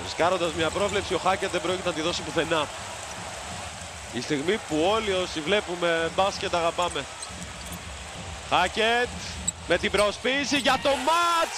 Ρισκάροντας μια πρόβλεψη, ο Χάκετ δεν πρόκειται να τη δώσει πουθενά. Η στιγμή που όλοι όσοι βλέπουμε μπάσκετ αγαπάμε. Χάκετ με την προσποίηση για το μάτς!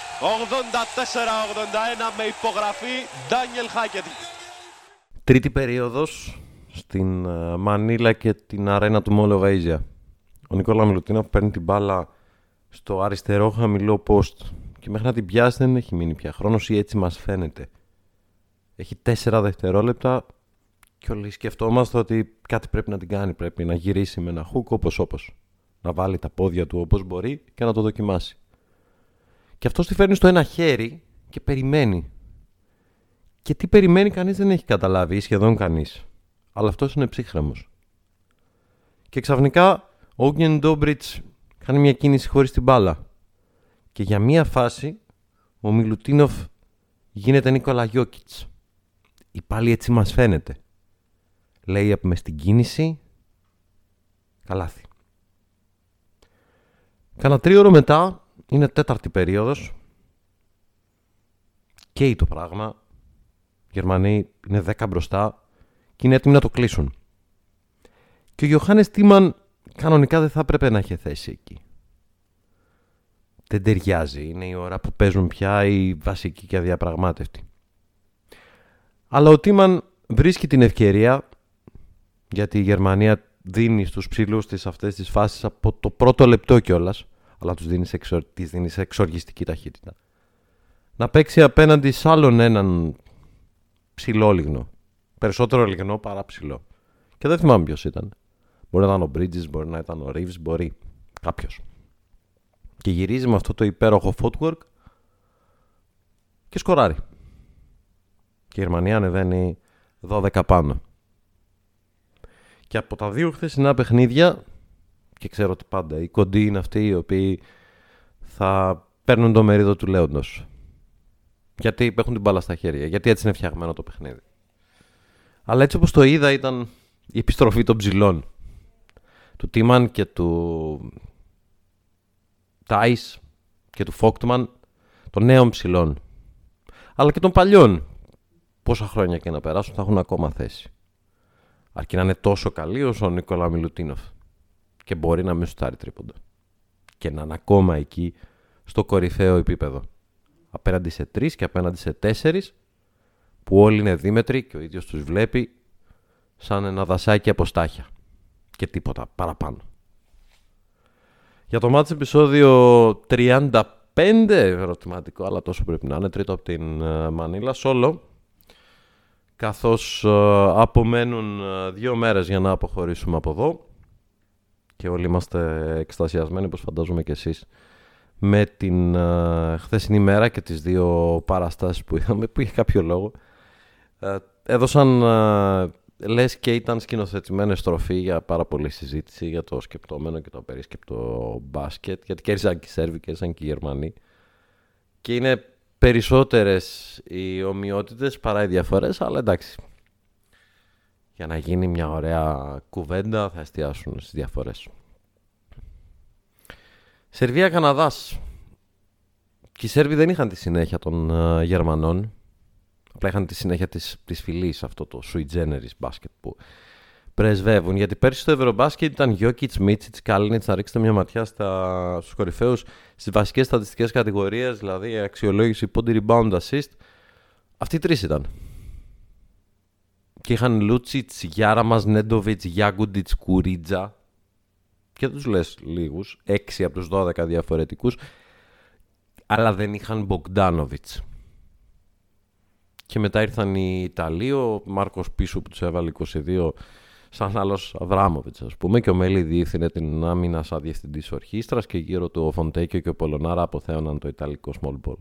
84-81 με υπογραφή Ντάνιελ Χάκετ. Τρίτη περίοδος στην Μανίλα και την αρένα του Mall of Asia. Ο Νικόλα Μιλουτίνοφ παίρνει την μπάλα στο αριστερό χαμηλό post και μέχρι να την πιάσει δεν έχει μείνει πια χρόνος, ή έτσι μας φαίνεται. Έχει 4 δευτερόλεπτα και όλοι σκεφτόμαστε ότι κάτι πρέπει να την κάνει. Πρέπει να γυρίσει με ένα hook όπως. Να βάλει τα πόδια του όπως μπορεί και να το δοκιμάσει. Και αυτός τη φέρνει στο ένα χέρι και περιμένει. Και τι περιμένει κανείς δεν έχει καταλάβει, ή σχεδόν κανείς. Αλλά αυτός είναι ψύχρεμος. Και ξαφνικά ο Όγγεν Ντόμπριτς κάνει μια κίνηση χωρίς την μπάλα. Και για μια φάση ο Μιλουτίνοφ γίνεται Νίκολα Γιόκιτς. Ή πάλι έτσι μας φαίνεται. Λέει μες στην κίνηση, καλάθι. Κάνα 3 ώρες μετά είναι τέταρτη περίοδος. Καίει το πράγμα. Οι Γερμανοί είναι 10 μπροστά και είναι έτοιμοι να το κλείσουν. Και ο Γιωχάνες Τίμαν κανονικά δεν θα έπρεπε να έχει θέση εκεί. Δεν ταιριάζει. Είναι η ώρα που παίζουν πια οι βασικοί και αδιαπραγμάτευτοι. Αλλά ο Τίμαν βρίσκει την ευκαιρία, γιατί η Γερμανία δίνει στους ψηλούς της αυτές τις φάσεις από το πρώτο λεπτό κιόλας, αλλά τις δίνει σε εξοργιστική ταχύτητα, να παίξει απέναντι σε άλλον έναν ψηλό λιγνό. Περισσότερο λιγνό παρά ψηλό. Και δεν θυμάμαι ποιος ήταν. Μπορεί να ήταν ο Bridges, μπορεί να ήταν ο Reeves, μπορεί κάποιος. Και γυρίζει με αυτό το υπέροχο footwork και σκοράρει. Και η Γερμανία ανεβαίνει 12 πάνω. Και από τα 2 χθεσινά παιχνίδια, και ξέρω ότι πάντα οι κοντοί είναι αυτοί οι οποίοι θα παίρνουν το μερίδο του λέοντος. Γιατί έχουν την μπάλα στα χέρια, γιατί έτσι είναι φτιαγμένο το παιχνίδι. Αλλά έτσι όπως το είδα ήταν η επιστροφή των ψηλών. Του Τίμαν και του Τάις και του Φόκτμαν, των νέων ψηλών. Αλλά και των παλιών. Πόσα χρόνια και να περάσουν θα έχουν ακόμα θέση. Αρκεί να είναι τόσο καλή όσο ο Νικόλα Μιλουτίνοφ. Και μπορεί να μην σουτάρει τρίποντα. Και να είναι ακόμα εκεί στο κορυφαίο επίπεδο. Απέναντι σε 3 και απέναντι σε 4, που όλοι είναι δίμετροι και ο ίδιος τους βλέπει σαν ένα δασάκι από στάχια. Και τίποτα παραπάνω. Για το μάτς επεισόδιο 35, ερωτηματικό, αλλά τόσο πρέπει να είναι, τρίτο από την Μανίλα, solo. Καθώς απομένουν 2 μέρες για να αποχωρήσουμε από εδώ και όλοι είμαστε εκστασιασμένοι, όπως φαντάζομαι και εσείς, με την χθεσινή μέρα και τις 2 παραστάσεις που είχαμε, που είχε κάποιο λόγο. Έδωσαν, λες και ήταν σκηνοθετημένες στροφή για πάρα πολλή συζήτηση για το σκεπτόμενο και το απερίσκεπτο μπάσκετ, γιατί κέρδισαν και οι Σέρβοι, κέρδισαν και οι Γερμανοί. Και είναι περισσότερες οι ομοιότητες παρά οι διαφορές, αλλά εντάξει. Για να γίνει μια ωραία κουβέντα θα εστιάσουν στις διαφορές. Σερβία-Καναδάς. Και οι Σέρβοι δεν είχαν τη συνέχεια των Γερμανών. Απλά είχαν τη συνέχεια της φυλής, αυτό το sui generis μπάσκετ που πρεσβεύουν. Γιατί πέρσι στο Ευρωμπάσκετ ήταν Γιόκιτς, Μίτσιτς, Κάλινιτς. Να ρίξετε μια ματιά στους κορυφαίους, στις βασικές στατιστικές κατηγορίες, δηλαδή αξιολόγηση, πόντι, rebound, assist. Αυτοί οι 3 ήταν. Και είχαν Λούτσιτς, Γιάραμας, Νέντοβιτς, Γιάγκουντιτς, Κουρίτζα. Και τους λες λίγους, 6 από τους 12 διαφορετικούς. Αλλά δεν είχαν Μπογκντάνοβιτς. Και μετά ήρθαν οι Ιταλοί, ο Μάρκος Πίσου που τους έβαλε 22, σαν άλλος Αβράμοβιτς, ας πούμε, και ο Μέλη διεύθυνε την άμυνα σαν διευθυντής ορχήστρας και γύρω του ο Φοντέκιο και ο Πολωνάρα αποθέωναν το ιταλικό small ball.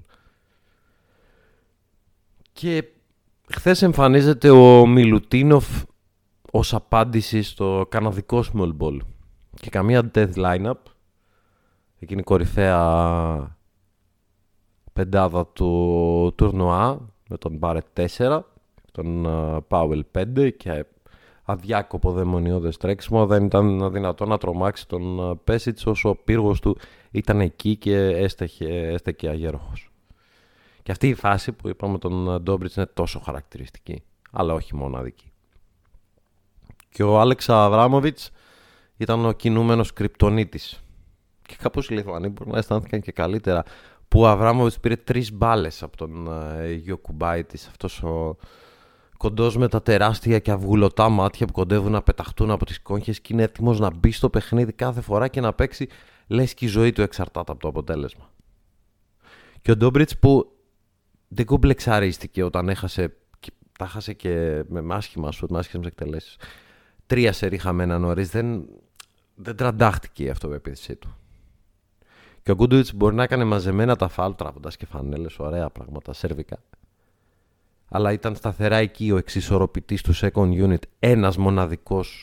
Και χθες εμφανίζεται ο Μιλουτίνοφ ως απάντηση στο καναδικό small ball. Και καμία death lineup, εκείνη η κορυφαία πεντάδα του τουρνουά, με τον Μπάρετ 4, τον Πάουελ 5 και αδιάκοπο δαιμονιώδες τρέξιμο. Δεν ήταν δυνατό να τρομάξει τον Πέσιτς όσο ο πύργος του ήταν εκεί και έστεκε αγέροχος. Και αυτή η φάση που είπαμε τον Ντόμπριτς είναι τόσο χαρακτηριστική, αλλά όχι μοναδική. Και ο Άλεξ Αβράμοβιτς ήταν ο κινούμενος κρυπτονίτης. Και κάπως οι Λιθουανοί μπορεί να αισθάνθηκαν και καλύτερα που ο Αβράμοβιτς πήρε 3 μπάλες από τον Γιοκουμπάιτης, αυτός ο κοντός με τα τεράστια και αυγουλωτά μάτια που κοντεύουν να πεταχτούν από τις κόγχες και είναι έτοιμος να μπει στο παιχνίδι κάθε φορά και να παίξει, λες και η ζωή του εξαρτάται από το αποτέλεσμα. Και ο Ντόμπριτς που δεν κομπλεξαρίστηκε όταν έχασε, τα έχασε και με άσχημα σουτ, με άσχημες εκτελέσεις. 3 σερί χαμένα νωρίς, δεν τραντάχτηκε η αυτοπεποίθησή του. Και ο Γκούντοβιτς μπορεί να έκανε μαζεμένα τα φάουλ, τραβώντας και φανέλες, ωραία πράγματα, σερβικά. Αλλά ήταν σταθερά εκεί ο εξισορροπητής του second unit, ένας μοναδικός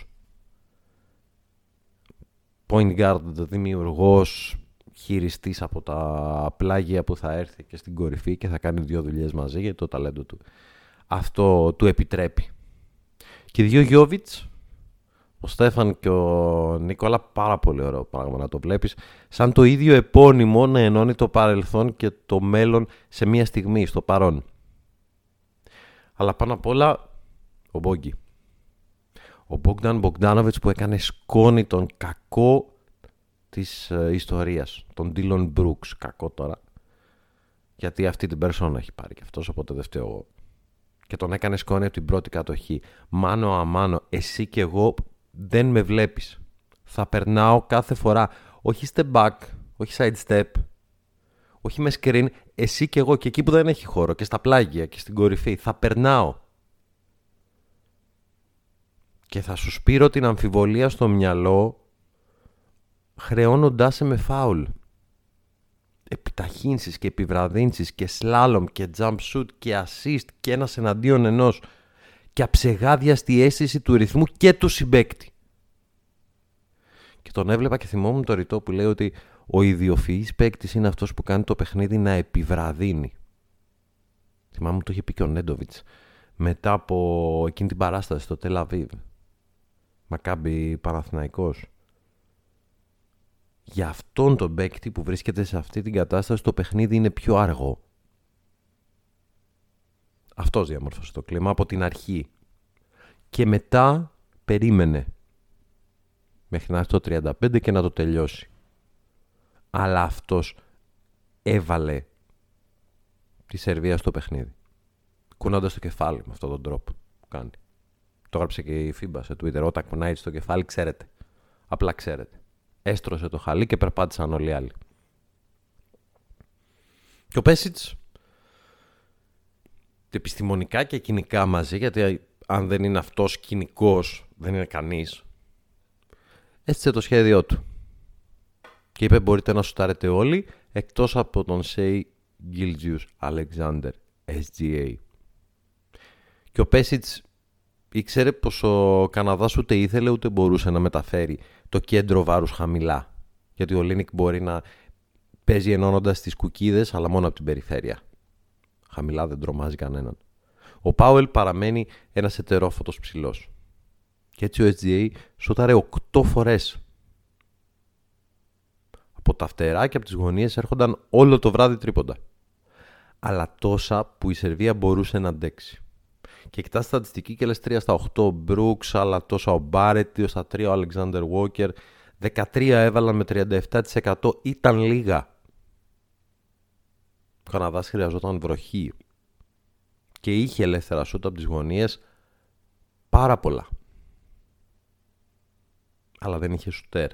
point guard, δημιουργός, χειριστής από τα πλάγια που θα έρθει και στην κορυφή και θα κάνει 2 δουλειές μαζί για το ταλέντο του. Αυτό του επιτρέπει. Και 2 Γιόβιτς, ο Στέφαν και ο Νίκολα, πάρα πολύ ωραίο πράγμα να το βλέπεις, σαν το ίδιο επώνυμο να ενώνει το παρελθόν και το μέλλον σε μία στιγμή, στο παρόν. Αλλά πάνω απ' όλα, ο Μπόγκι. Ο Μπόγκταν Μπογκντάνοβιτς που έκανε σκόνη τον κακό της ιστορίας. Τον Ντίλον Μπρούξ, κακό τώρα. Γιατί αυτή την περσόνα έχει πάρει και αυτός, οπότε δεν φταίω εγώ. Και τον έκανε σκόνη από την πρώτη κατοχή. Μάνο αμάνο, εσύ και εγώ δεν με βλέπεις. Θα περνάω κάθε φορά. Όχι step back, όχι side step, όχι με screen, εσύ και εγώ και εκεί που δεν έχει χώρο και στα πλάγια και στην κορυφή. Θα περνάω. Και θα σου σπείρω την αμφιβολία στο μυαλό χρεώνοντάς σε με φάουλ. Επιταχύνσεις και επιβραδύνσεις και slalom και jump shoot και assist και ένας εναντίον ενός και αψεγάδιαστη αίσθηση του ρυθμού και του συμπαίκτη. Και τον έβλεπα και θυμόμουν το ρητό που λέει ότι ο ιδιοφυής παίκτης είναι αυτός που κάνει το παιχνίδι να επιβραδύνει. Θυμάμαι το είχε πει και ο Νέντοβιτς μετά από εκείνη την παράσταση στο Τελαβίβ. Μακάμπι Παναθηναϊκός. Για αυτόν τον παίκτη που βρίσκεται σε αυτή την κατάσταση το παιχνίδι είναι πιο αργό. Αυτός διαμόρφωσε το κλίμα από την αρχή. Και μετά περίμενε μέχρι να έρθει το 35 και να το τελειώσει. Αλλά αυτός έβαλε τη Σερβία στο παιχνίδι. Κουνώντας το κεφάλι με αυτόν τον τρόπο που κάνει. Το έγραψε και η FIBA σε Twitter. Όταν κουνάει το κεφάλι, ξέρετε. Απλά ξέρετε. Έστρωσε το χαλί και περπάτησαν όλοι οι άλλοι. Και ο Πέσιτς, επιστημονικά και κοινικά μαζί, γιατί αν δεν είναι αυτός κοινικός, δεν είναι κανείς, έστησε το σχέδιό του. Και είπε μπορείτε να σουτάρετε όλοι, εκτός από τον Σέι Γκίλτζιους Αλεξάνδερ, SGA. Και ο Πέσιτς ήξερε πως ο Καναδάς ούτε ήθελε ούτε μπορούσε να μεταφέρει το κέντρο βάρους χαμηλά. Γιατί ο Λίνικ μπορεί να παίζει ενώνοντας τις κουκίδες, αλλά μόνο από την περιφέρεια. Χαμηλά δεν τρομάζει κανέναν. Ο Πάουελ παραμένει ένας ετερόφωτος ψηλός. Και έτσι ο SGA σούταρε 8 φορές. Από τα φτερά και από τις γωνίες έρχονταν όλο το βράδυ τρίποντα. Αλλά τόσα που η Σερβία μπορούσε να αντέξει. Και κοιτάς στατιστική και λες 3 στα 8 ο Μπρούξ, αλλά τόσα ο Μπάρετ, 2 στα 3 ο Αλεξάνδερ Walker, 13 έβαλαν με 37%, ήταν λίγα. Ο Καναδάς χρειαζόταν βροχή. Και είχε ελεύθερα σούτ από τις γωνίες πάρα πολλά. Αλλά δεν είχε σουτέρ.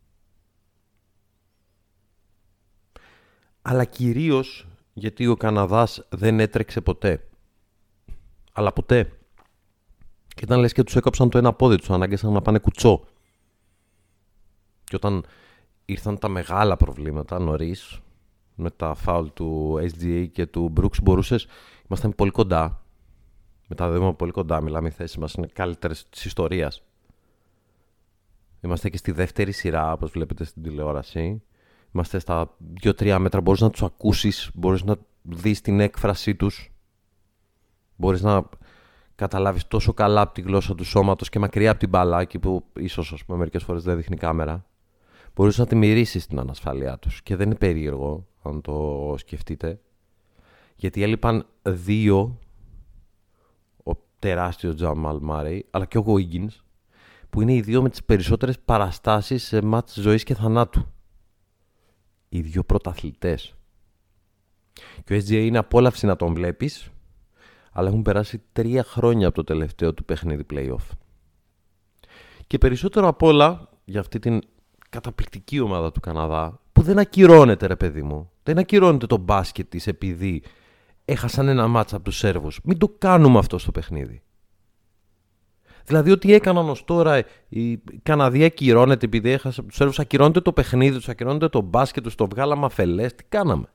Αλλά κυρίως γιατί ο Καναδάς δεν έτρεξε ποτέ. Αλλά ποτέ. Και ήταν λες και τους έκοψαν το ένα πόδι, τους ανάγκασαν να πάνε κουτσό. Και όταν ήρθαν τα μεγάλα προβλήματα νωρίς, με τα φάουλ του SGA και του Brooks, ήμασταν πολύ κοντά. Μετά δεν είμαστε πολύ κοντά, μιλάμε, οι θέσεις μας είναι καλύτερες της ιστορίας. Είμαστε και στη δεύτερη σειρά, όπως βλέπετε στην τηλεόραση. Είμαστε στα 2-3 μέτρα, μπορείς να τους ακούσεις, μπορείς να δεις την έκφρασή τους. Μπορείς να καταλάβεις τόσο καλά από τη γλώσσα του σώματος και μακριά από την μπάλα, εκεί που ίσως ας πούμε, μερικές φορές δεν δείχνει κάμερα. Μπορείς να τη μυρίσεις την ανασφάλειά τους. Και δεν είναι περίεργο, αν το σκεφτείτε. Γιατί έλειπαν δύο, ο τεράστιος Τζαμάλ Μάρεϊ, αλλά και ο Wiggins, που είναι οι δύο με τις περισσότερες παραστάσεις σε μάτς ζωής και θανάτου. Οι δύο πρωταθλητές. Και ο SGA είναι απόλαυση να τον βλέπεις, αλλά έχουν περάσει 3 χρόνια από το τελευταίο του παιχνίδι play-off. Και περισσότερο απ' όλα για αυτή την καταπληκτική ομάδα του Καναδά, που δεν ακυρώνεται, ρε παιδί μου. Δεν ακυρώνεται το μπάσκετ της επειδή έχασαν ένα μάτς από τους Σέρβους. Μην το κάνουμε αυτό στο παιχνίδι. Δηλαδή, ό,τι έκαναν ως τώρα η Καναδία ακυρώνεται επειδή έχασε από τους Σέρβους, ακυρώνεται το παιχνίδι τους, ακυρώνεται το μπάσκετ τους, το βγάλαμε αφελές. Τι κάναμε?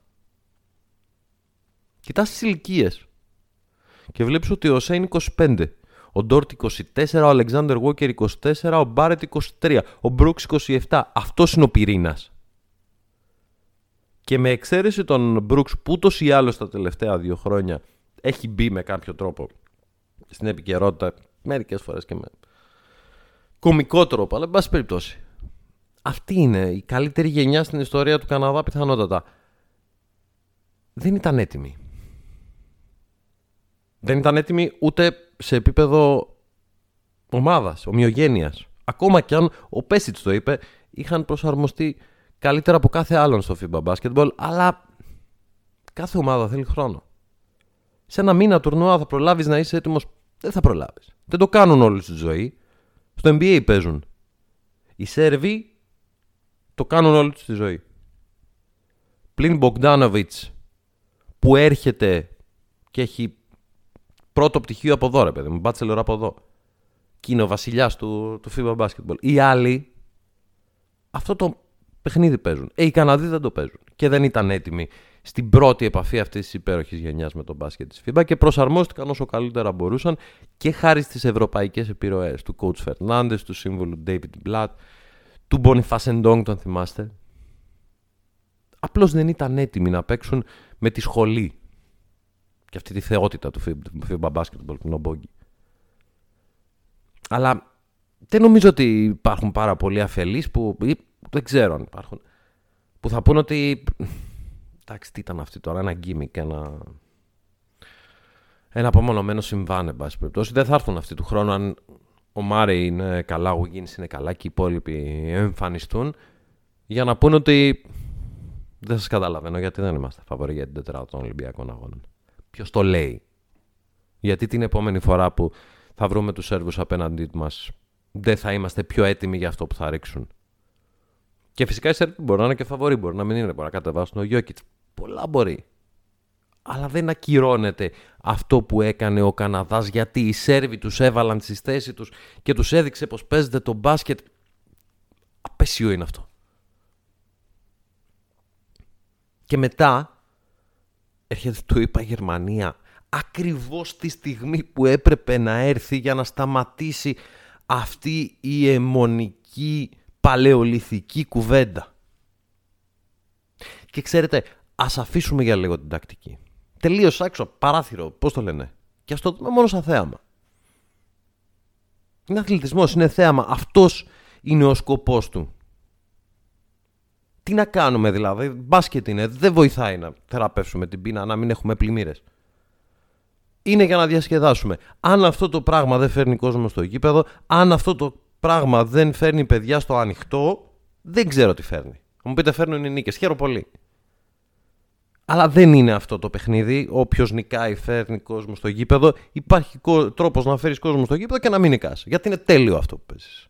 Κοιτάς τις ηλικίες και βλέπεις ότι ο Σέιν 25, ο Ντόρτ 24, ο Αλεξάνδερ Walker 24, ο Μπάρετ 23, ο Μπρούξ 27. Αυτός είναι ο πυρήνας. Και με εξαίρεση τον Μπρούξ, που ούτως ή άλλως τα τελευταία 2 χρόνια έχει μπει με κάποιο τρόπο στην επικαιρότητα, μερικές φορές και με κωμικό τρόπο, αλλά εν πάση περιπτώσει. Αυτή είναι η καλύτερη γενιά στην ιστορία του Καναδά πιθανότατα. Δεν ήταν έτοιμη. Δεν ήταν έτοιμη ούτε σε επίπεδο ομάδας, ομοιογένειας. Ακόμα κι αν ο Πέσιτς το είπε, είχαν προσαρμοστεί καλύτερα από κάθε άλλον στο FIBA Basketball, αλλά κάθε ομάδα θέλει χρόνο. Σε ένα μήνα τουρνουά θα προλάβεις να είσαι έτοιμος? Δεν θα προλάβεις. Δεν το κάνουν όλοι στη ζωή. Στο NBA παίζουν. Οι Σέρβοι το κάνουν όλοι στη ζωή. Πλην Μπογκντάνοβιτς που έρχεται και έχει πρώτο πτυχίο από εδώ, ρε παιδί μου, μπάτσελορ από εδώ, και είναι ο βασιλιάς του FIBA Basketball. Οι άλλοι αυτό το παιχνίδι παίζουν. Οι Καναδοί δεν το παίζουν και δεν ήταν έτοιμοι στην πρώτη επαφή αυτής της υπέροχης γενιάς με τον μπάσκετ της FIBA και προσαρμόστηκαν όσο καλύτερα μπορούσαν και χάρη στις ευρωπαϊκές επιρροές του coach Fernandes, του σύμβουλου David Blatt, του Boniface Ndong, τον θυμάστε. Απλώς δεν ήταν έτοιμοι να παίξουν με τη σχολή και αυτή τη θεότητα του FIBA Basketball, του Νομπόγκη. Αλλά δεν νομίζω ότι υπάρχουν πάρα πολλοί αφελείς που, δεν ξέρω αν υπάρχουν, που θα πούν ότι εντάξει, τι ήταν αυτή τώρα, ένα γκίμικ, ένα απομονωμένο συμβάν, εν πάση περιπτώσει. Δεν θα έρθουν αυτοί του χρόνου αν ο Μάρεϊ είναι καλά, ο Wiggins είναι καλά και οι υπόλοιποι εμφανιστούν, για να πούν ότι δεν σας καταλαβαίνω γιατί δεν είμαστε φαβοροί για την τετράδα των Ολυμπιακών Αγώνων. Ποιος το λέει? Γιατί την επόμενη φορά που θα βρούμε τους Σέρβους απέναντί μας δεν θα είμαστε πιο έτοιμοι για αυτό που θα ρίξουν? Και φυσικά οι Σέρβοι μπορεί να είναι και φαβοροί, μπορεί να μην είναι, μπορεί να κατεβάσουν ο Γιόκιτς. Πολλά μπορεί. Αλλά δεν ακυρώνεται αυτό που έκανε ο Καναδάς, γιατί οι Σέρβοι τους έβαλαν στη θέση τους και τους έδειξε πως παίζεται το μπάσκετ. Απέσιο είναι αυτό. Και μετά έρχεται, το είπα, η Γερμανία ακριβώς τη στιγμή που έπρεπε να έρθει για να σταματήσει αυτή η αιμονική παλαιολιθική κουβέντα. Και ξέρετε, ας αφήσουμε για λίγο την τακτική. Τελείως έξω, παράθυρο, πώς το λένε. Και ας το δούμε μόνο σαν θέαμα. Είναι αθλητισμός, είναι θέαμα. Αυτός είναι ο σκοπός του. Τι να κάνουμε δηλαδή? Μπάσκετ είναι, δεν βοηθάει να θεραπεύσουμε την πείνα, να μην έχουμε πλημμύρες. Είναι για να διασκεδάσουμε. Αν αυτό το πράγμα δεν φέρνει κόσμο στο γήπεδο, αν αυτό το πράγμα δεν φέρνει παιδιά στο ανοιχτό, δεν ξέρω τι φέρνει. Θα μου πείτε φέρνουν οι νίκες, χαίρομαι πολύ. Αλλά δεν είναι αυτό το παιχνίδι. Όποιος νικάει φέρνει κόσμο στο γήπεδο. Υπάρχει τρόπος να φέρεις κόσμο στο γήπεδο και να μην νικάς. Γιατί είναι τέλειο αυτό που παίζεις.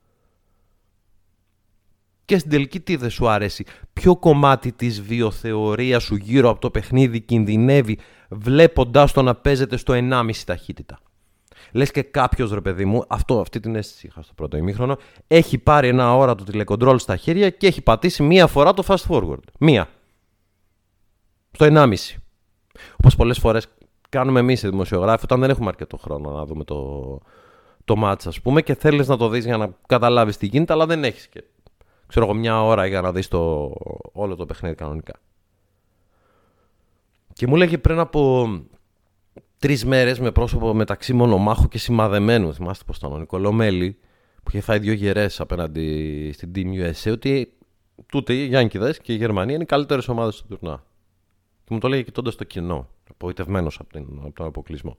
Και στην τελική τι δεν σου αρέσει? Ποιο κομμάτι της βιοθεωρίας σου γύρω από το παιχνίδι κινδυνεύει βλέποντάς το να παίζεται στο 1,5 ταχύτητα? Λες και κάποιος, ρε παιδί μου, αυτή την αίσθηση είχα στο πρώτο ημίχρονο, έχει πάρει ένα όρατο τηλεκοντρόλ στα χέρια και έχει πατήσει μία φορά το fast forward. Μία. Στο 1,5. Όπως πολλές φορές κάνουμε εμείς οι δημοσιογράφοι όταν δεν έχουμε αρκετό χρόνο να δούμε το μάτς, ας πούμε, και θέλεις να το δεις για να καταλάβεις τι γίνεται, αλλά δεν έχεις και, ξέρω εγώ, μια ώρα για να δεις όλο το παιχνίδι κανονικά. Και μου έλεγε πριν από 3 μέρες με πρόσωπο μεταξύ μονομάχου και σημαδεμένου, θυμάστε πως ήταν ο Νικολό Μέλη, που είχε φάει 2 γερές απέναντι στην Team USA, ότι τούτε οι Γιάνκηδες και η Γερμανία είναι οι καλύτερες ομάδες του τουρνουά. Και μου το έλεγε κοιτώντας το κοινό, απογοητευμένος από τον αποκλεισμό.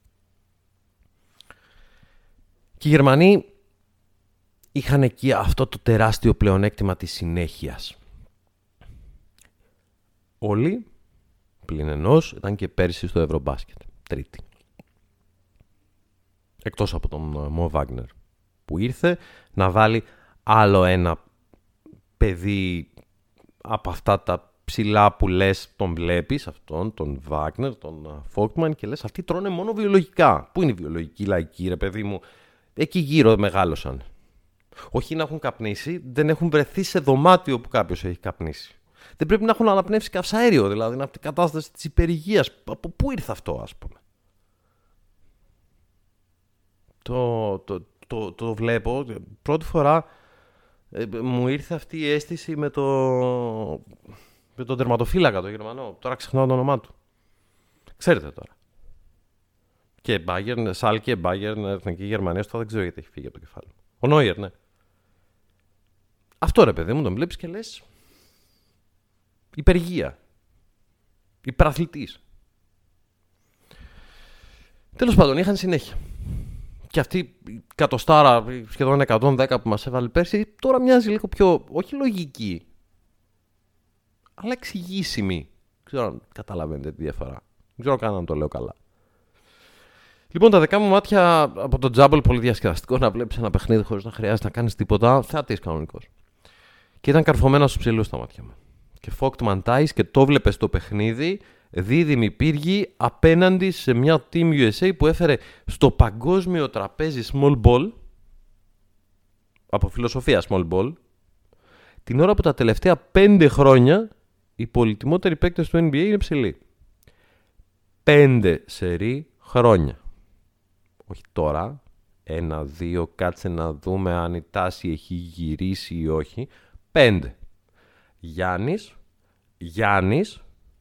Και οι Γερμανοί είχαν εκεί αυτό το τεράστιο πλεονέκτημα της συνέχειας. Όλοι, πλην ενός, ήταν και πέρσι στο Ευρωμπάσκετ, τρίτη. Εκτός από τον Μο Βάγνερ, που ήρθε να βάλει άλλο ένα παιδί από αυτά τα ψηλά που λες, τον βλέπεις αυτόν, τον Βάγνερ, τον Φόκτμαν και λες αυτοί τρώνε μόνο βιολογικά. Πού είναι οι βιολογικοί λαϊκοί, ρε παιδί μου? Εκεί γύρω μεγάλωσαν. Όχι να έχουν καπνίσει, δεν έχουν βρεθεί σε δωμάτιο που κάποιος έχει καπνίσει. Δεν πρέπει να έχουν αναπνεύσει καυσαέριο, δηλαδή, είναι αυτή η κατάσταση της υπερυγείας. Από πού ήρθε αυτό, ας πούμε? Το βλέπω. Πρώτη φορά μου ήρθε αυτή η αίσθηση με τον τερματοφύλακα, το Γερμανό. Τώρα ξεχνάω το όνομά του. Ξέρετε τώρα. Και Bayern, Σάλκε, Bayern, Εθνική Γερμανία, αυτό δεν ξέρω γιατί έχει φύγει από το κεφάλι. Ο Νόιερ, ναι. Αυτό, ρε παιδί μου, τον βλέπεις και λες υπεργία. Υπεραθλητής. Τέλος πάντων, είχαν συνέχεια. Και αυτή η κατοστάρα, σχεδόν 110 που μας έβαλε πέρσι, τώρα μοιάζει λίγο πιο, όχι λογική, αλλά εξηγήσιμη. Δεν ξέρω αν καταλαβαίνετε τη διαφορά. Δεν ξέρω καν αν το λέω καλά. Λοιπόν, τα δικά μου μάτια από το τζάμπολ, πολύ διασκεδαστικό να βλέπεις ένα παιχνίδι χωρίς να χρειάζεται να κάνεις τίποτα. Θεατής κανονικός. Και ήταν καρφωμένα στους ψηλούς τα μάτια μου. Και Φόκτμαν Τάις και το βλέπες το παιχνίδι, δίδυμη πύργη απέναντι σε μια Team USA που έφερε στο παγκόσμιο τραπέζι small ball, από φιλοσοφία small ball, την ώρα που τα τελευταία 5 χρόνια οι πολυτιμότεροι παίκτες του NBA είναι ψηλοί. 5 σερί χρόνια. Όχι τώρα, 1-2, κάτσε να δούμε αν η τάση έχει γυρίσει ή όχι. 5. Γιάννης,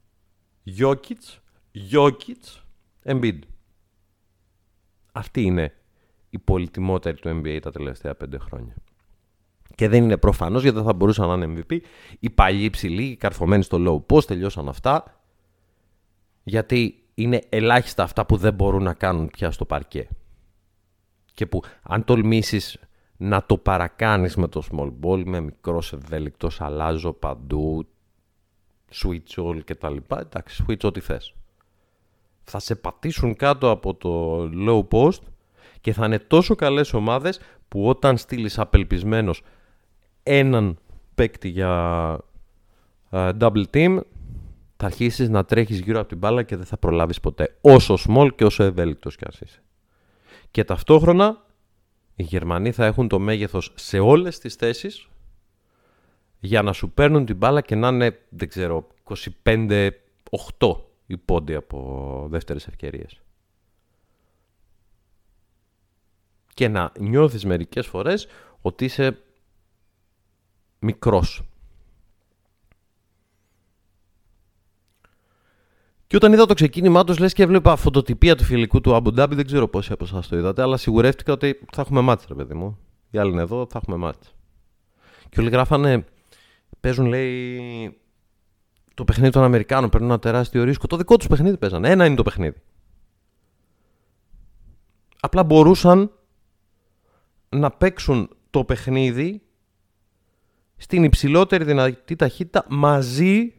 Γιόκιτς, Embiid. Αυτή είναι η πολυτιμότερη του NBA τα τελευταία 5 χρόνια. Και δεν είναι προφανώς γιατί δεν θα μπορούσαν να είναι MVP. Οι παλιοί ψηλοί, οι καρφωμένοι στο low post, τελειώσαν αυτά. Γιατί είναι ελάχιστα αυτά που δεν μπορούν να κάνουν πια στο παρκέ. Και που αν τολμήσεις να το παρακάνεις με το small ball, με μικρός ευέλικτος, αλλάζω παντού, switch all και τα λοιπά, εντάξει, switch ό,τι θες. Θα σε πατήσουν κάτω από το low post και θα είναι τόσο καλές ομάδες που όταν στείλεις απελπισμένος έναν παίκτη για double team, θα αρχίσεις να τρέχεις γύρω από την μπάλα και δεν θα προλάβεις ποτέ, όσο small και όσο ευέλικτος κι ας είσαι. Και ταυτόχρονα οι Γερμανοί θα έχουν το μέγεθος σε όλες τις θέσεις για να σου παίρνουν την μπάλα και να είναι, δεν ξέρω, 25-8 οι πόντοι από δεύτερες ευκαιρίες. Και να νιώθεις μερικές φορές ότι είσαι μικρός. Και όταν είδα το ξεκίνημά τους, λες και έβλεπα φωτοτυπία του φιλικού του Αμπου Ντάμπι, δεν ξέρω πόσοι από εσάς το είδατε, αλλά σιγουρεύτηκα ότι θα έχουμε μάτς, ρε παιδί μου. Οι άλλοι είναι εδώ, θα έχουμε μάτς. Και όλοι γράφανε, παίζουν, λέει, το παιχνίδι των Αμερικάνων, παίρνουν ένα τεράστιο ρίσκο. Το δικό τους παιχνίδι παίζανε. Ένα είναι το παιχνίδι. Απλά μπορούσαν να παίξουν το παιχνίδι στην υψηλότερη δυνατή ταχύτητα μαζί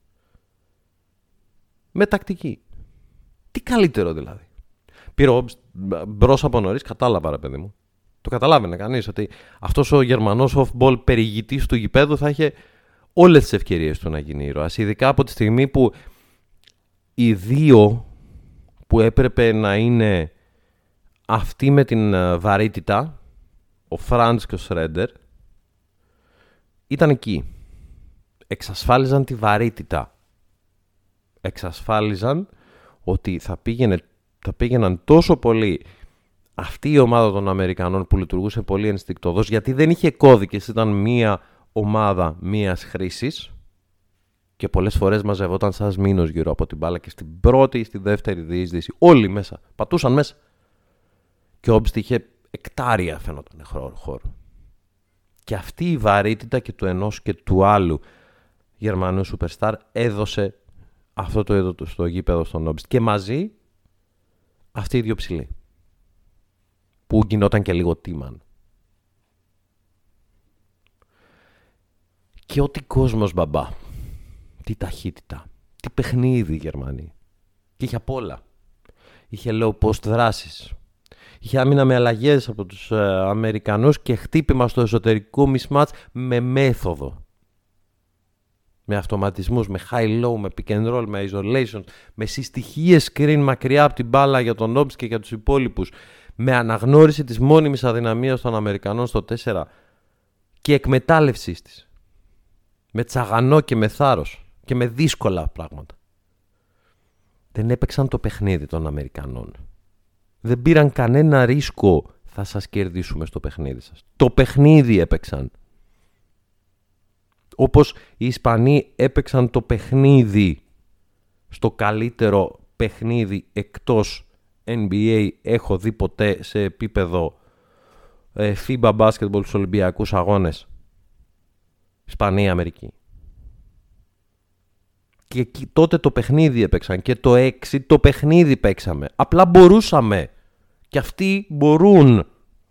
με τακτική. Τι καλύτερο δηλαδή. Πήρε μπρος από νωρίς, κατάλαβα, ρε παιδί μου. Το καταλάβαινε κανείς ότι αυτός ο Γερμανός off-ball περιηγητής του γηπέδου θα είχε όλες τις ευκαιρίες του να γίνει ήρωας. Ειδικά από τη στιγμή που οι δύο που έπρεπε να είναι αυτοί με την βαρύτητα, ο Φραντς και ο Σρέντερ, ήταν εκεί. Εξασφάλιζαν τη βαρύτητα. Εξασφάλιζαν ότι θα πήγαιναν τόσο πολύ αυτή η ομάδα των Αμερικανών που λειτουργούσε πολύ ενστικτωδώς, γιατί δεν είχε κώδικες, ήταν μία ομάδα μίας χρήσης και πολλές φορές μαζευόταν σαν μήνος γύρω από την μπάλα και στην πρώτη ή στη δεύτερη διείσδυση όλοι μέσα, πατούσαν μέσα. Και ο Όμπστ είχε εκτάρια φαίνονταν χώρο. Και αυτή η βαρύτητα και του ενός και του άλλου Γερμανού Superstar έδωσε αυτό το είδο στο γήπεδο στον Όμπιστ. Και μαζί αυτοί οι δύο ψηλοί. Που γινόταν και λίγο τίμαν. Και ό,τι κόσμος, μπαμπά. Τι ταχύτητα. Τι παιχνίδι οι Γερμανοί. Και είχε απ' όλα. Είχε low post δράσεις. Είχε άμυνα με αλλαγές από τους Αμερικανούς και χτύπημα στο εσωτερικό mismatch με μέθοδο. Με αυτοματισμούς, με high-low, με pick and roll, με isolation, με συστοιχίες screen μακριά από την μπάλα για τον Όμπς και για τους υπόλοιπους, με αναγνώριση της μόνιμης αδυναμίας των Αμερικανών στο 4 και εκμετάλλευσής της. Με τσαγανό και με θάρρος και με δύσκολα πράγματα. Δεν έπαιξαν το παιχνίδι των Αμερικανών. Δεν πήραν κανένα ρίσκο θα σας κερδίσουμε στο παιχνίδι σας. Το παιχνίδι έπαιξαν. Όπως οι Ισπανοί έπαιξαν το παιχνίδι στο καλύτερο παιχνίδι εκτός NBA έχω δει ποτέ σε επίπεδο FIBA basketball στους Ολυμπιακούς Αγώνες. Ισπανία-Αμερική. Και τότε το παιχνίδι έπαιξαν και το 6 το παιχνίδι παίξαμε. Απλά μπορούσαμε. Και αυτοί μπορούν.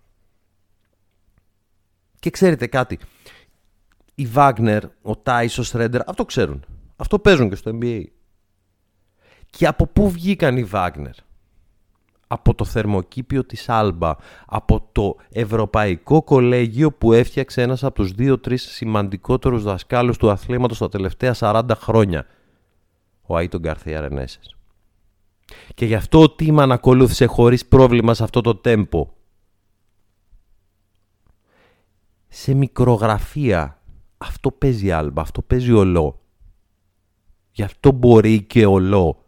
Και ξέρετε κάτι. Η Βάγνερ, ο Τάις, ο Σρέντερ, αυτό ξέρουν. Αυτό παίζουν και στο NBA. Και από πού βγήκαν οι Βάγνερ? Από το θερμοκήπιο της Άλμπα. Από το Ευρωπαϊκό Κολέγιο που έφτιαξε ένας από τους 2-3 σημαντικότερους δασκάλους του αθλήματος τα τελευταία 40 χρόνια. Ο Άιτον Γκαρθία Ρενέσες. Και γι' αυτό ο Τίμαν ακολούθησε χωρίς πρόβλημα σε αυτό το τέμπο. Σε μικρογραφία. Αυτό παίζει Άλμπα, αυτό παίζει ο Λό. Γι' αυτό μπορεί και ο Λό.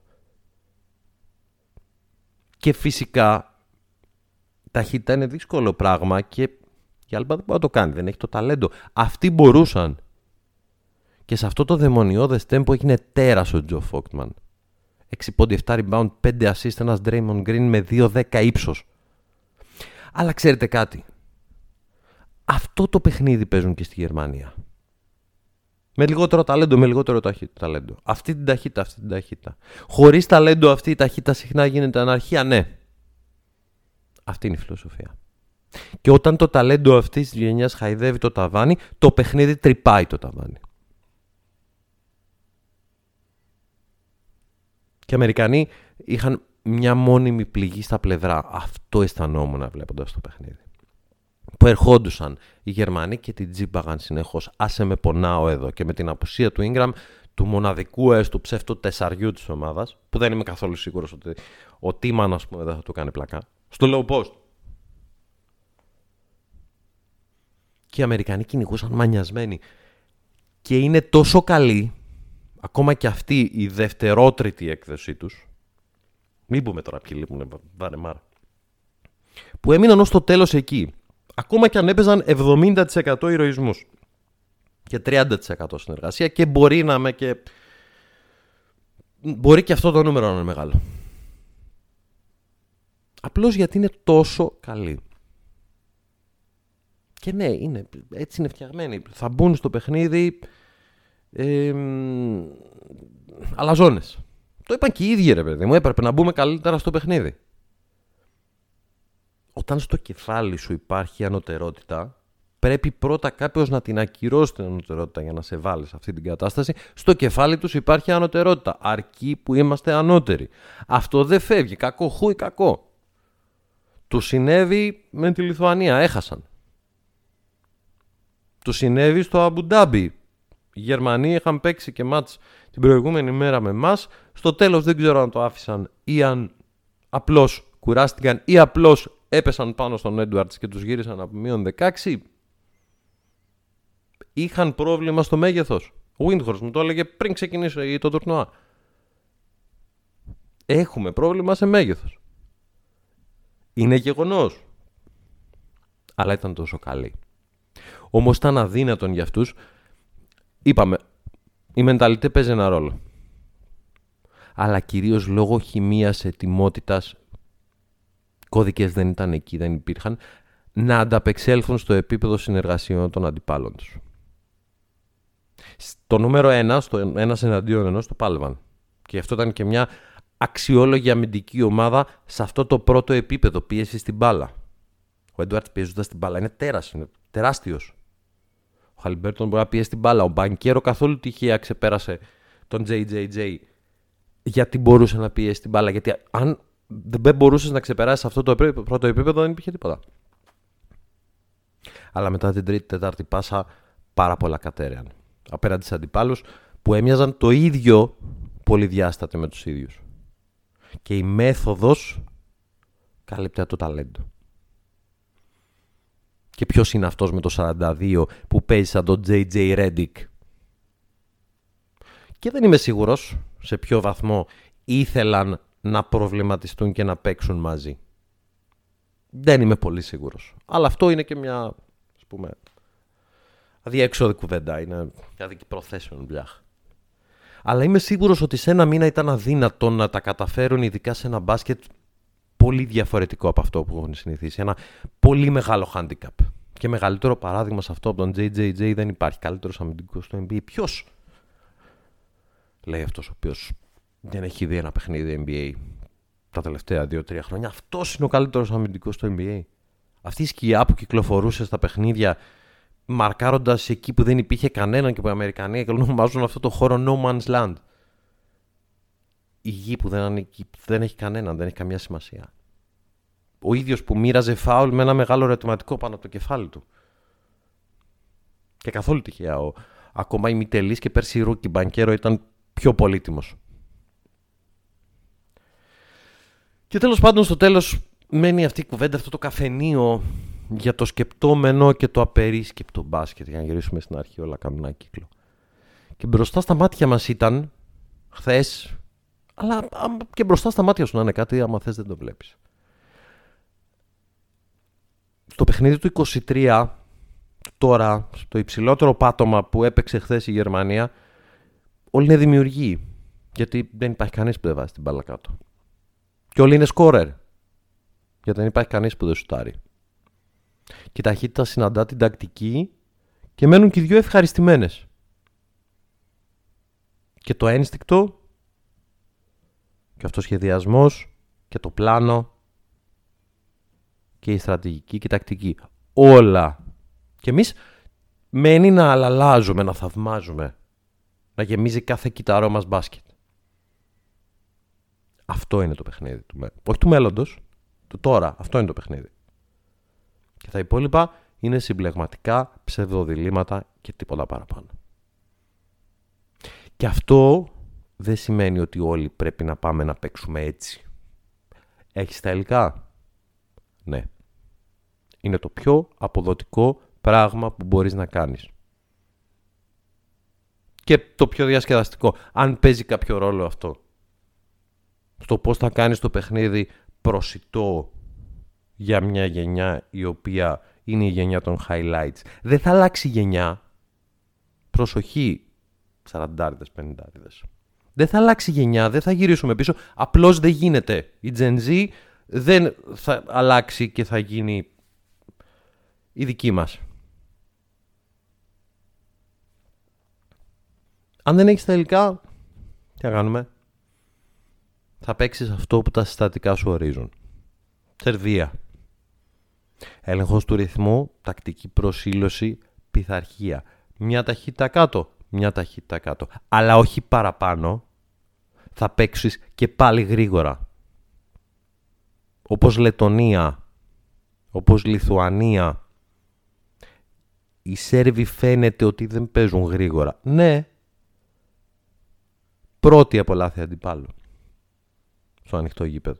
Και φυσικά ταχύτητα είναι δύσκολο πράγμα και η Άλμπα δεν μπορεί να το κάνει, δεν έχει το ταλέντο. Αυτοί μπορούσαν. Και σε αυτό το δαιμονιώδες τέμπο έγινε τέρας ο Τζο Φόκτμαν. 6 πόντι, 7 rebound, 5 assist, ένας Draymond Green με 2-10 ύψος. Αλλά ξέρετε κάτι. Αυτό το παιχνίδι παίζουν και στη Γερμανία. Με λιγότερο ταλέντο, με λιγότερο ταλέντο. Αυτή την ταχύτητα. Χωρίς ταλέντο αυτή η ταχύτητα συχνά γίνεται αναρχία, ναι. Αυτή είναι η φιλοσοφία. Και όταν το ταλέντο αυτής της γενιάς χαϊδεύει το ταβάνι, το παιχνίδι τρυπάει το ταβάνι. Και οι Αμερικανοί είχαν μια μόνιμη πληγή στα πλευρά. Αυτό αισθανόμουν βλέποντας το παιχνίδι. Που ερχόντουσαν οι Γερμανοί και την τζίμπαγαν συνεχώς. Άσε με πονάω εδώ. Και με την απουσία του Ingram, του μοναδικού έστω ψεύτου τεσσαριού της ομάδας, που δεν είμαι καθόλου σίγουρος ότι ο Τίμαν, ας πούμε, δεν θα του κάνει πλακά. Στο low post. Και οι Αμερικανοί κυνηγούσαν μανιασμένοι. Και είναι τόσο καλοί, ακόμα και αυτή η δευτερότριτη έκδοσή τους. Μην πούμε τώρα ποιοι λείπουν, βαρεμάρα. Που έμειναν ως το τέλος εκεί. Ακόμα και αν έπαιζαν 70% ηρωισμούς και 30% συνεργασία και μπορεί να είμαι και... Μπορεί και αυτό το νούμερο να είναι μεγάλο. Απλώς γιατί είναι τόσο καλή. Και ναι, έτσι είναι φτιαγμένοι. Θα μπουν στο παιχνίδι αλαζόνες. Το είπαν και οι ίδιοι, ρε παιδί μου. Έπρεπε να μπούμε καλύτερα στο παιχνίδι. Όταν στο κεφάλι σου υπάρχει ανωτερότητα, πρέπει πρώτα κάποιος να την ακυρώσει την ανωτερότητα για να σε βάλει σε αυτή την κατάσταση. Στο κεφάλι τους υπάρχει ανωτερότητα, αρκεί που είμαστε ανώτεροι. Αυτό δεν φεύγει, κακό χούι κακό. Του συνέβη με τη Λιθουανία, έχασαν. Του συνέβη στο Αμπουντάμπι. Οι Γερμανοί είχαν παίξει και μάτς την προηγούμενη μέρα με εμάς. Στο τέλος δεν ξέρω αν το άφησαν ή αν απλώς κουράστηκαν ή απλώς έπεσαν πάνω στον Έντουαρτς και τους γύρισαν από μείον 16. Είχαν πρόβλημα στο μέγεθος. Ο Windhorst μου το έλεγε πριν ξεκινήσει το τουρνουά. Έχουμε πρόβλημα σε μέγεθος. Είναι γεγονός. Αλλά ήταν τόσο καλή. Όμως ήταν αδύνατον για αυτούς. Είπαμε, η μενταλιτέ παίζει ένα ρόλο. Αλλά κυρίως λόγω χημείας, ετοιμότητας, κώδικες δεν ήταν εκεί, δεν υπήρχαν, να ανταπεξέλθουν στο επίπεδο συνεργασιών των αντιπάλων τους. Στο νούμερο 1, στο ένας εναντίον ενός, το πάλευαν. Και αυτό ήταν και μια αξιόλογη αμυντική ομάδα σε αυτό το πρώτο επίπεδο πίεση στην μπάλα. Ο Έντουαρτς πιέζοντας την μπάλα είναι τεράστιος. Ο Χαλιμπέρτον μπορεί να πιέσει την μπάλα. Ο Μπανκέρο καθόλου τυχαία ξεπέρασε τον JJJ. Γιατί μπορούσε να πιέσει την μπάλα. Γιατί αν δεν μπορούσες να ξεπεράσεις αυτό το πρώτο επίπεδο, δεν υπήρχε τίποτα. Αλλά μετά την τρίτη-τετάρτη πάσα, πάρα πολλά κατέρεαν. Απέναντι στους αντιπάλους που έμοιαζαν το ίδιο πολυδιάστατοι με τους ίδιους. Και η μέθοδος κάλυπτε το ταλέντο. Και ποιος είναι αυτός με το 42 που παίζει σαν τον JJ Redick. Και δεν είμαι σίγουρος σε ποιο βαθμό ήθελαν να προβληματιστούν και να παίξουν μαζί. Δεν είμαι πολύ σίγουρος. Αλλά αυτό είναι και μια, ας πούμε, αδιέξοδη κουβέντα. Είναι μια δική προθέσεων μπλιάχ. Αλλά είμαι σίγουρος ότι σε ένα μήνα ήταν αδύνατο να τα καταφέρουν, ειδικά σε ένα μπάσκετ πολύ διαφορετικό από αυτό που έχουν συνηθίσει. Ένα πολύ μεγάλο handicap. Και μεγαλύτερο παράδειγμα σε αυτό από τον JJJ δεν υπάρχει. Καλύτερος αμυντικός στο NBA. Ποιος? Λέει αυτός ο οποίος δεν έχει δει ένα παιχνίδι NBA τα τελευταία 2-3 χρόνια. Αυτός είναι ο καλύτερος αμυντικός στο NBA. Αυτή η σκιά που κυκλοφορούσε στα παιχνίδια, μαρκάροντας εκεί που δεν υπήρχε κανέναν και που οι Αμερικανοί ονομάζουν αυτό το χώρο No Man's Land. Η γη που δεν έχει κανέναν, δεν έχει καμία σημασία. Ο ίδιος που μοίραζε φάουλ με ένα μεγάλο ερωτηματικό πάνω από το κεφάλι του. Και καθόλου τυχαία. Ακόμα η Μιτελής και πέρσι η Ρούκι Μπανκέρο ήταν πιο πολύτιμος. Και τέλος πάντων, στο τέλος μένει αυτή η κουβέντα, αυτό το καφενείο για το σκεπτόμενο και το απερίσκεπτο μπάσκετ. Για να γυρίσουμε στην αρχή, όλα κάνουν ένα κύκλο. Και μπροστά στα μάτια μας ήταν χθες, αλλά και μπροστά στα μάτια σου να είναι κάτι, άμα θες δεν το βλέπεις. Στο παιχνίδι του 23, τώρα, στο υψηλότερο πάτωμα που έπαιξε χθες η Γερμανία, όλοι είναι δημιουργοί. Γιατί δεν υπάρχει κανείς που δεν βάζει την μπάλα κάτω. Και όλοι είναι σκόρερ. Γιατί δεν υπάρχει κανείς που δεν σουτάρει. Και η ταχύτητα συναντά την τακτική και μένουν και οι δυο ευχαριστημένες. Και το ένστικτο και ο αυτοσχεδιασμός και το πλάνο και η στρατηγική και η τακτική. Όλα. Και εμείς μένει να αλλάζουμε, να θαυμάζουμε. Να γεμίζει κάθε κύτταρό μας μπάσκετ. Αυτό είναι το παιχνίδι του μέλλοντος. Όχι του μέλλοντος, του τώρα. Αυτό είναι το παιχνίδι. Και τα υπόλοιπα είναι συμπλεγματικά ψευδοδιλήμματα και τίποτα παραπάνω. Και αυτό δεν σημαίνει ότι όλοι πρέπει να πάμε να παίξουμε έτσι. Έχεις τα υλικά? Ναι. Είναι το πιο αποδοτικό πράγμα που μπορείς να κάνεις. Και το πιο διασκεδαστικό. Αν παίζει κάποιο ρόλο αυτό. Στο πώς θα κάνεις το παιχνίδι προσιτό για μια γενιά η οποία είναι η γενιά των highlights. Δεν θα αλλάξει η γενιά. Προσοχή, 40-50. Δεν θα αλλάξει η γενιά, δεν θα γυρίσουμε πίσω. Απλώς δεν γίνεται. Η Gen Z δεν θα αλλάξει και θα γίνει η δική μας. Αν δεν έχεις τα υλικά, τι θα κάνουμε? Θα παίξεις αυτό που τα συστατικά σου ορίζουν. Σερβία. Έλεγχος του ρυθμού, τακτική προσήλωση, πειθαρχία. Μια ταχύτητα κάτω, μια ταχύτητα κάτω. Αλλά όχι παραπάνω. Θα παίξεις και πάλι γρήγορα. Όπως Λετονία, όπως Λιθουανία. Οι Σέρβοι φαίνεται ότι δεν παίζουν γρήγορα. Ναι. Πρώτη από λάθη αντιπάλου. Στο ανοιχτό γήπεδο.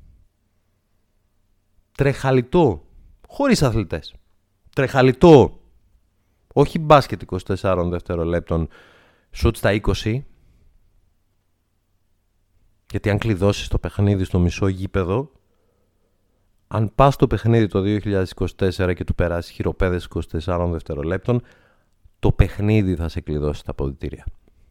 Τρεχαλιτό. Χωρίς αθλητές. Τρεχαλιτό. Όχι μπάσκετ 24 δευτερολέπτων. Σουτ στα 20. Γιατί αν κλειδώσεις το παιχνίδι στο μισό γήπεδο, αν πας το παιχνίδι το 2024 και του περάσεις χειροπέδες 24 δευτερολέπτων, το παιχνίδι θα σε κλειδώσει τα αποδυτήρια.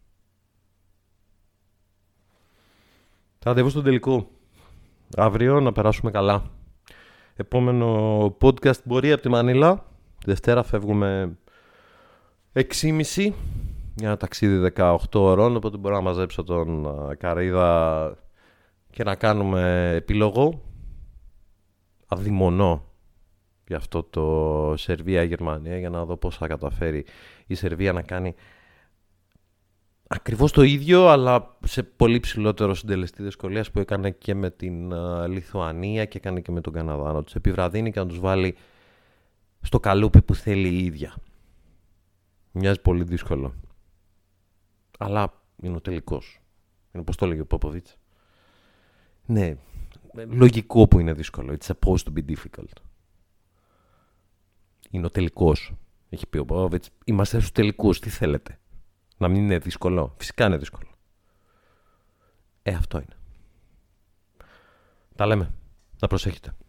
Θα ραντεβού στον τελικό. Αύριο να περάσουμε καλά. Επόμενο podcast μπορεί από τη Μανίλα. Δευτέρα φεύγουμε 6.30 για ένα ταξίδι 18 ώρων, οπότε μπορώ να μαζέψω τον Καρύδα και να κάνουμε επίλογο. Αδειμονώ για αυτό το Σερβία-Γερμανία, για να δω πώς θα καταφέρει η Σερβία να κάνει ακριβώς το ίδιο, αλλά σε πολύ ψηλότερο συντελεστή δυσκολίας που έκανε και με την Λιθουανία και έκανε και με τον Καναδά. Να τους επιβραδύνει και να τους βάλει στο καλούπι που θέλει η ίδια. Μοιάζει πολύ δύσκολο. Αλλά είναι ο τελικός. Είναι όπως το έλεγε ο Πόποβιτς. Ναι, λογικό που είναι δύσκολο. It's supposed to be difficult. Είναι ο τελικός. Έχει πει ο Πόποβιτς. Είμαστε στους τελικούς. Τι θέλετε? Να μην είναι δύσκολο? Φυσικά είναι δύσκολο. Αυτό είναι. Τα λέμε. Να προσέχετε.